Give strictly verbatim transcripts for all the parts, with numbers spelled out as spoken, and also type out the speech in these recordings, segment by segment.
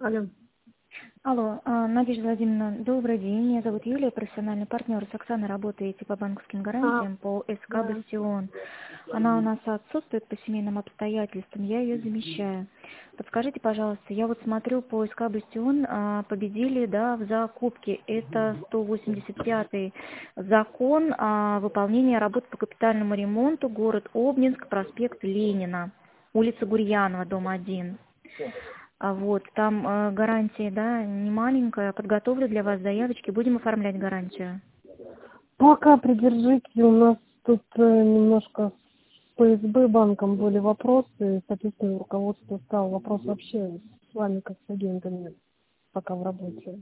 Алло. Алло, а, Надежда Владимировна, добрый день. Меня зовут Юлия, профессиональный партнер. С Оксаной работаете по банковским А, гарантиям по СК да. «Бастион». Она у нас отсутствует по семейным обстоятельствам, я ее замещаю. Подскажите, пожалуйста, я вот смотрю по СК «Бастион», а, победили, да, в закупке. Это сто восемьдесят пятый закон о выполнении работ по капитальному ремонту, город Обнинск, проспект Ленина, улица Гурьянова, дом один. А вот, там э, гарантия, да, не маленькая. Подготовлю для вас заявочки, будем оформлять гарантию. Пока придержите, у нас тут э, немножко с ПСБ банком были вопросы, соответственно, руководство стало вопрос вообще с вами, как с агентами, пока в работе.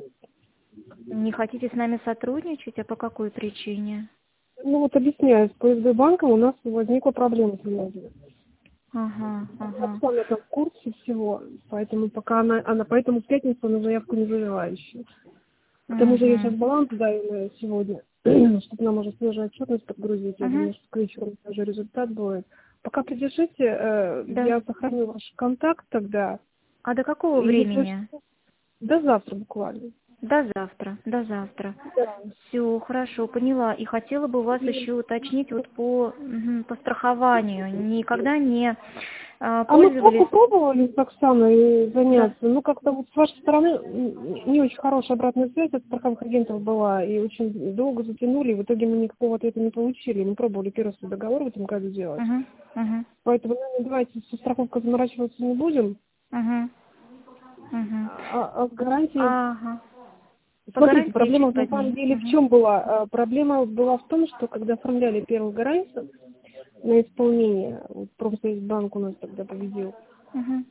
Не хотите с нами сотрудничать, а по какой причине? Ну вот объясняю, с ПСБ банком у нас возникла проблема серьезная. Ага, ага. Оксана там в курсе всего, поэтому пока она, она поэтому в пятницу на заявку не завела еще. К тому же я сейчас Угу. баланс даю на сегодня, чтобы нам уже свежую отчетность подгрузить. Я Угу. думаю, что к вечеру уже результат будет. Пока придержите, э, Да. я сохраню ваш контакт тогда. А до какого И если времени? что, до завтра буквально. До завтра, до завтра. Да. Все, хорошо, поняла. И хотела бы у вас И- еще уточнить вот по, мгм, по страхованию. Никогда не а, А мы пользовались... плохо пробовали с Оксаной Да. заняться. Ну, как-то вот с вашей стороны м, не очень хорошая обратная связь от страховых агентов была. И очень долго затянули. И в итоге мы никакого ответа не получили. Мы пробовали первый свой договор в этом году делать. Угу. Угу. Поэтому, ну, давайте со страховкой заморачиваться не будем. Угу. Угу. А, а с гарантией... Ага. По Смотрите, гарантии проблема чуть на самом позднее. деле в Угу. чем была? А, Проблема была в том, что когда оформляли первую гарантию на исполнение, вот Промсвязьбанк у нас тогда победил, Угу.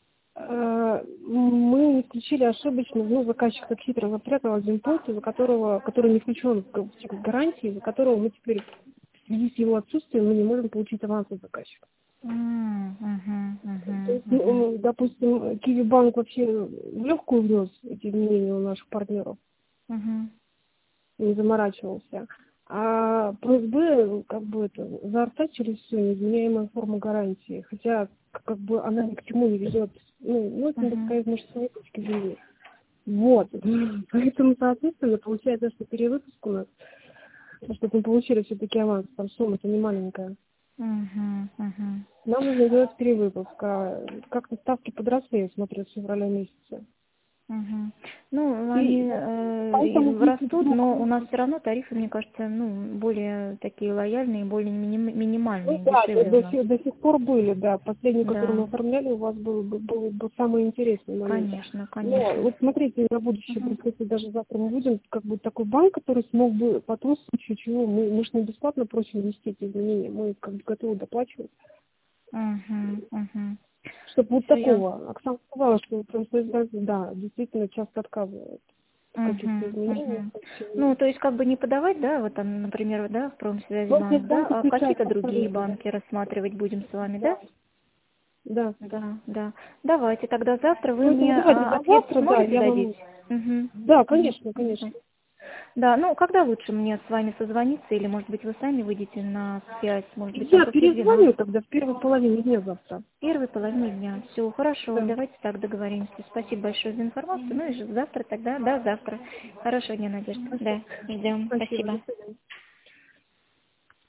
а, мы не включили ошибочно, ну, заказчик так хитро запрятал один пункт, из-за которого, который не включен в текст гарантии, из-за которого мы теперь в связи с его отсутствием мы не можем получить аванс от заказчика. М, мгм, То мгм, есть, мгм, ну, допустим, Киви-банк вообще в легкую внес эти изменения у наших партнеров, мгм, не заморачивался. А ПСБ как бы это заортачили все, неизменяемая форма гарантии. Хотя как бы она ни к чему не ведет. Ну, ну это, так мгм, сказать, может, с своей точки зрения. Вот. Поэтому, соответственно, получается, что перевыпуск у нас, чтобы мы получили все-таки аванс, там сумма-то не маленькая. мгм, мгм. Нам нужно делать перевыпуск. А как-то ставки подросли, я смотрю, с февраля месяца. Мгм. Ну, они И э, поэтому, и если растут, вдруг... но у нас все равно тарифы, мне кажется, ну, более такие лояльные, более миним- Ну минимальные, да, до, дешевле у до нас. сих, до сих пор были, да. Последний, который мы Да, оформляли, у вас был, был, был, был самый интересный момент. конечно, Но конечно. вот смотрите, на будущее, Мгм, просто если даже завтра мы будем, как бы такой банк, который смог бы по тому случаю, чего мы, мы же не бесплатно просим внести эти изменения, мы как бы готовы доплачивать. мгм, мгм. Чтобы вот Все я. такого. Оксана сказала, что просто, да, действительно часто отказывают в каких-то Мгм, изменениях. мгм. Вообще. Ну, то есть как бы не подавать, да, вот там, например, да, в Вот нет Промсвязьбанк, да, банка а сейчас какие-то другие абсолютно, да. банки рассматривать будем с вами, да? Да, да. Да, да. Давайте тогда завтра вы Поэтому мне давайте а, до ответ завтра, да, сможете я дать? вам... Угу. Да, Угу. конечно, конечно. Да, ну когда лучше мне с вами созвониться, или может быть вы сами выйдете на связь, может быть там Я после перезвоню двенадцати, тогда в первой половине дня завтра. первой половине дня. Все, хорошо, Да. давайте так договоримся. Спасибо большое за информацию. Ну и же завтра тогда, да, завтра. Хорошего дня, Надежда. Спасибо. Да, ждем. Спасибо. До Спасибо. свидания.